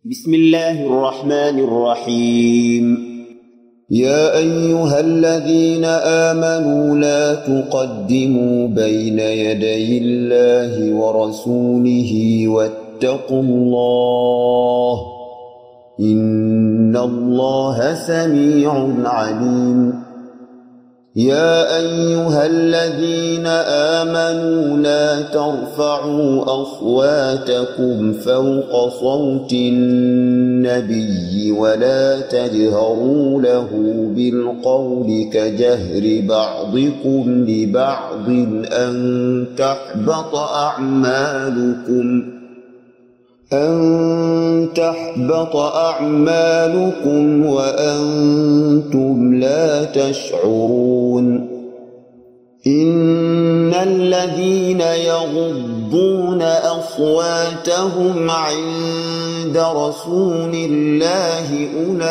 بسم الله الرحمن الرحيم. يا أيها الذين آمنوا لا تقدموا بين يدي الله ورسوله واتقوا الله إن الله سميع عليم. يا أيها الذين آمنوا لا ترفعوا أصواتكم فوق صوت النبي ولا تجهروا له بالقول كجهر بعضكم لبعض أن تحبط أعمالكم وأنتم لا تشعرون. إن الذين يغضون أصواتهم عند رسول الله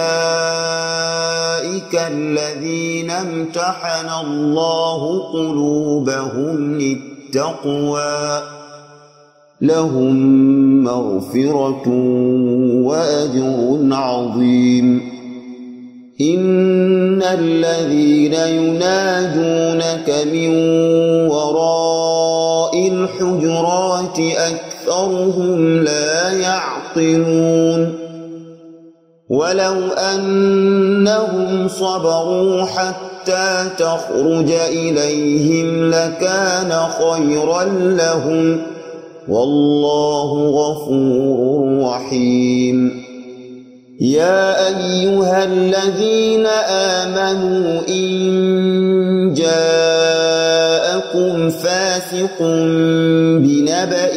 أولئك الذين امتحن الله قلوبهم للتقوى لهم مغفرة وأجر عظيم. إن الذين ينادونك من وراء الحجرات أكثرهم لا يعقلون. ولو أنهم صبروا حتى تخرج إليهم لكان خيرا لهم والله غفور رحيم. يا أيها الذين آمنوا إن جاءكم فاسق بنبأ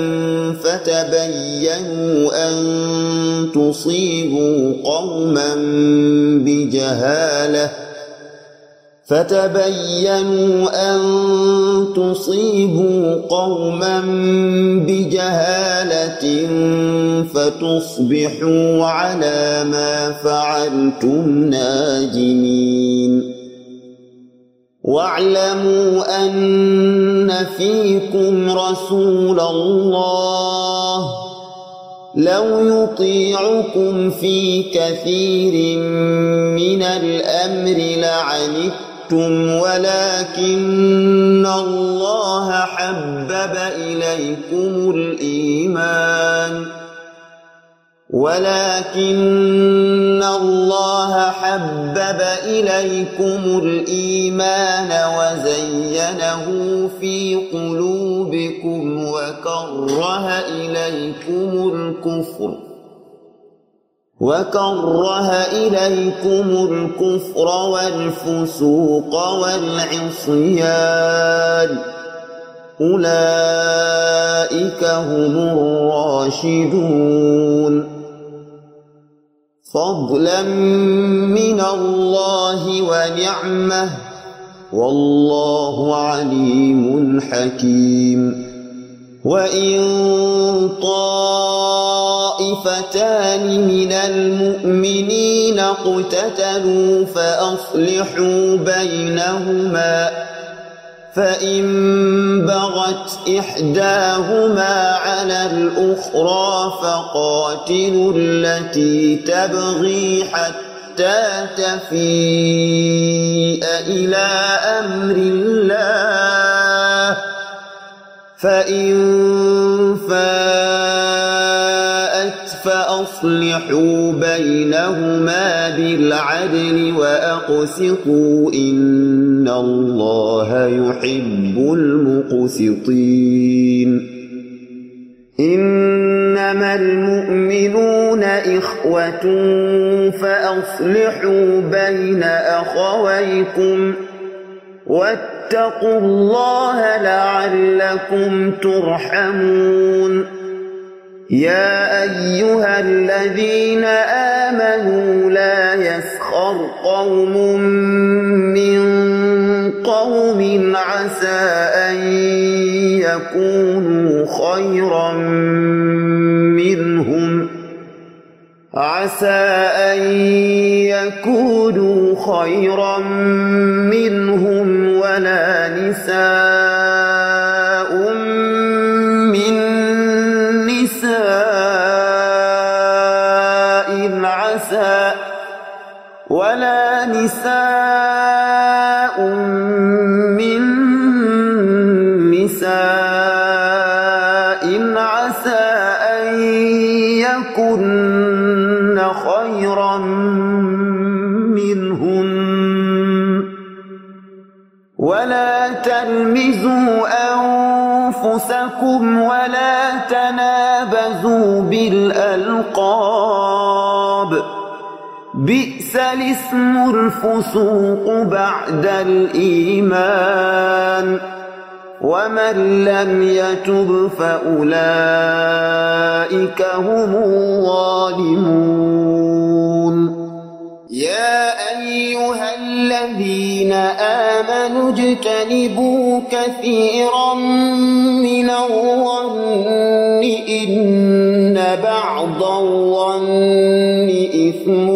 فتبينوا أن تصيبوا قوما بجهالة فتصبحوا على ما فعلتم نادمين. واعلموا أن فيكم رسول الله لو يطيعكم في كثير من الأمر لعنتم ولكن الله حبب إليكم الإيمان وزينه في قلوبكم وكره إليكم الكفر والفسوق والعصيان أولئك هم الراشدون فضلا من الله ونعمة والله عليم حكيم. وإن طائفتان من المؤمنين اقتتلوا فأصلحوا بينهما فإن بغت إحداهما على الأخرى فقاتلوا التي تبغي حتى تفيء إلى أمر الله فإن فاءت فأصلحوا بينهما بالعدل وأقسطوا إن الله يحب المقسطين. إنما المؤمنون إخوة فأصلحوا بين أخويكم واتقوا الله لعلكم ترحمون. يا أيها الذين آمنوا لا يسخر قوم من قوم عسى أن يكونوا خيرا منهم ولا نساء من نساء ولا نساء من نساء عسى أن يكن خيرا منهن ولا تلمزوا أنفسكم ولا تنابزوا بالألقاب بئس الاسم الفسوق بعد الإيمان ومن لم يتب فأولئك هم الظالمون يا أيها الذين آمنوا اجتنبوا كثيرا من الظن إن بعض الظن إثم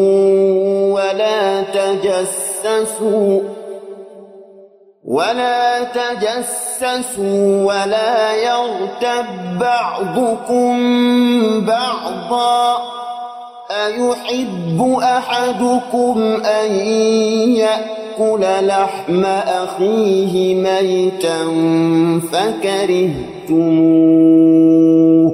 ولا تجسسوا ولا يغتب بعضكم بعضا أيحب أحدكم أن يأكل لحم أخيه ميتا فكرهتموه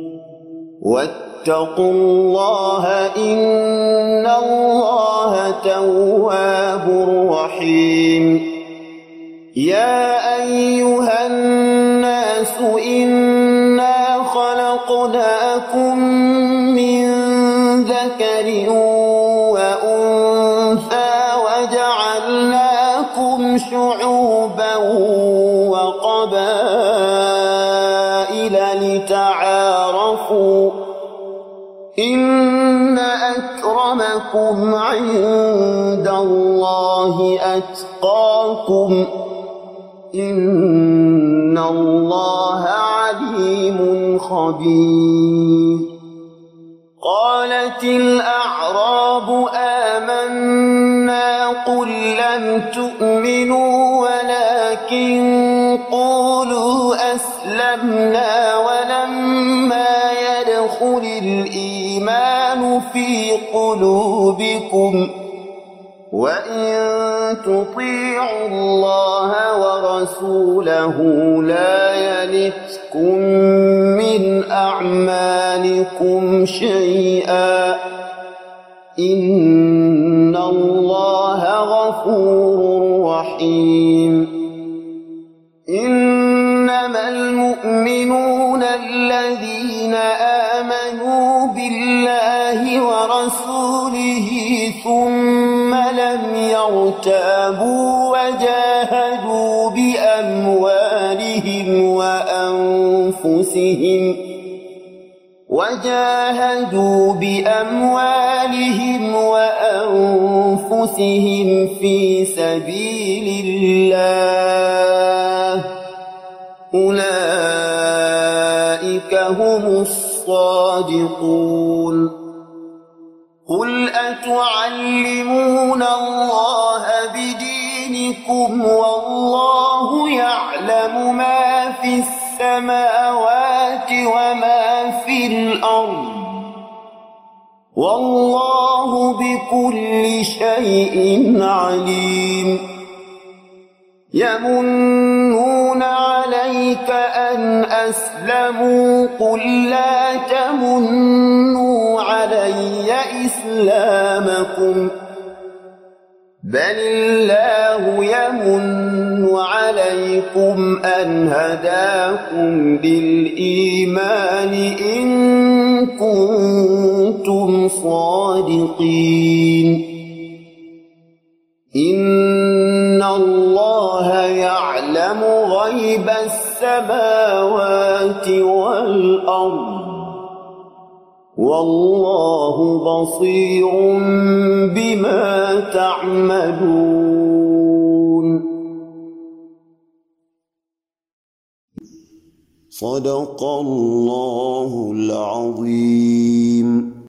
واتقوا الله إن الله تواب رحيم يا أيها الناس إنا خلقناكم من ذكر وأنثى وجعلناكم شعوبا وقبائل لتعارفوا إن أكرمكم عند الله أتقاكم إن الله عليم خبير قالت الأعراب آمنا قل لم تؤمنوا ولكن قولوا أسلمنا ولما يدخل الإيمان في قلوبكم وإن تطيعوا الله ورسوله لا يلتكم من أعمالكم شيئا إن الله غفور رحيم إنما المؤمنون الذين آمنوا بالله ورسوله ثم لم يرتابوا وجاهدوا بأموالهم وأنفسهم في سبيل الله أولئك هم الصادقون قل أتعلمون الله بدينكم والله يعلم ما في السماوات وما في الأرض والله بكل شيء عليم يمنون عليك أن أسلموا قل لا تمنوا علي إسلامكم بل الله يمن عليكم أن هداكم للإيمان إن كنتم صادقين إن الله يعلم غيب السماوات والأرض والله بصير بما تعملون صدق الله العظيم.